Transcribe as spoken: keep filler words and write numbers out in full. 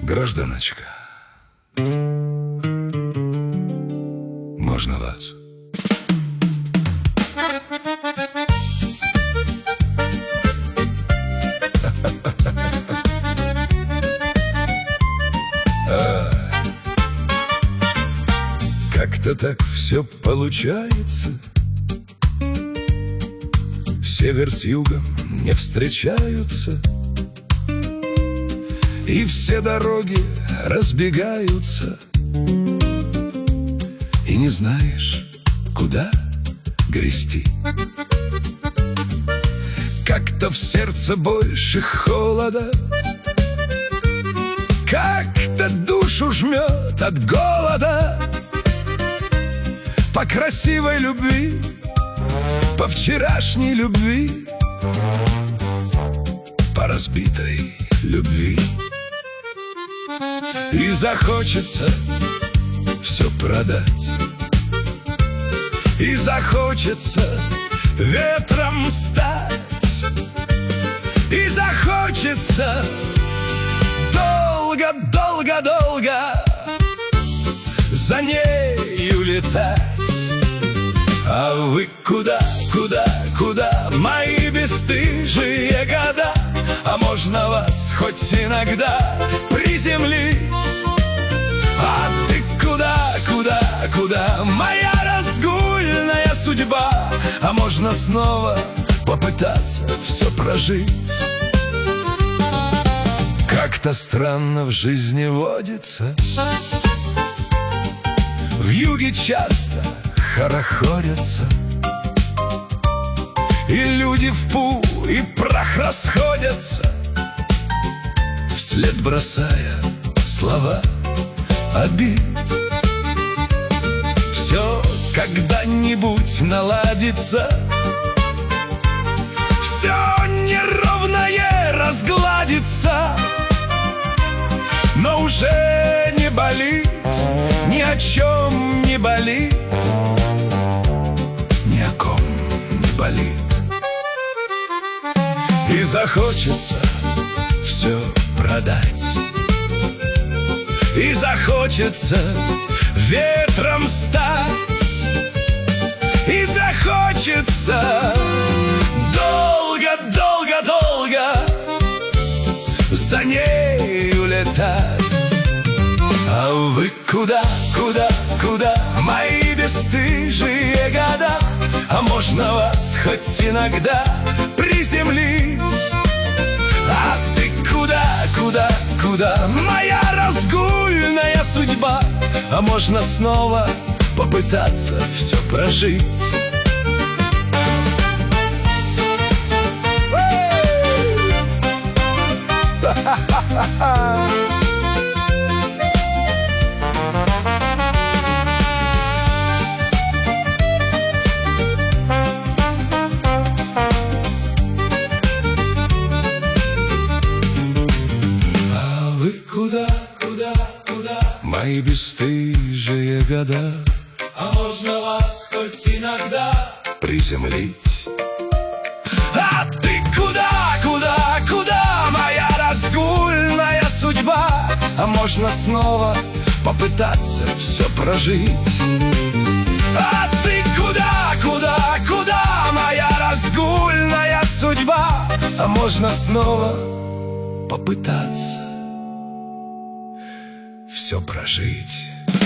Гражданочка, можно вас? Как-то так все получается, север с югом не встречаются, и все дороги разбегаются, и не знаешь, куда грести. Как-то в сердце больше холода, как-то душу жмет от голода. По красивой любви, по вчерашней любви, по разбитой любви. И захочется все продать, и захочется ветром стать, и захочется долго-долго-долго за нею летать. А вы куда, куда, куда, мои бесстыжие года? А можно вас хоть иногда приземлить? А ты куда, куда, куда, моя разгульная судьба? А можно снова попытаться все прожить? Как-то странно в жизни водится, в юге часто хорохорятся, и люди в пух и прах расходятся, вслед бросая слова обид. Все когда-нибудь наладится, все неровное разгладится, но уже не болит, ни о чем не болит, ни о ком не болит. И захочется все продать, и захочется ветром стать, и захочется долго-долго-долго за нею летать. А вы куда, куда, куда, мои бесстыжие года? А можно вас хоть иногда приземлить? А ты куда, куда, куда, моя разгульная судьба? А можно снова попытаться все прожить? Куда, куда, куда, мои бесстыжие года? А можно вас хоть иногда приземлить? А ты куда, куда, куда, моя разгульная судьба? А можно снова попытаться все прожить? А ты куда, куда, куда, моя разгульная судьба? А можно снова попытаться все прожить.